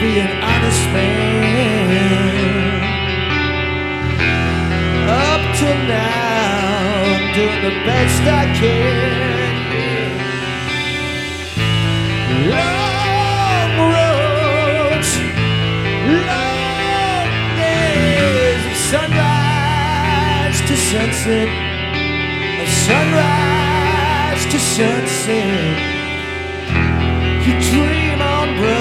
be an honest man. Up till now, I'm doing the best I can. Long roads, long days of sunrise to sunset, of sunrise to sunset. You dream on, brother.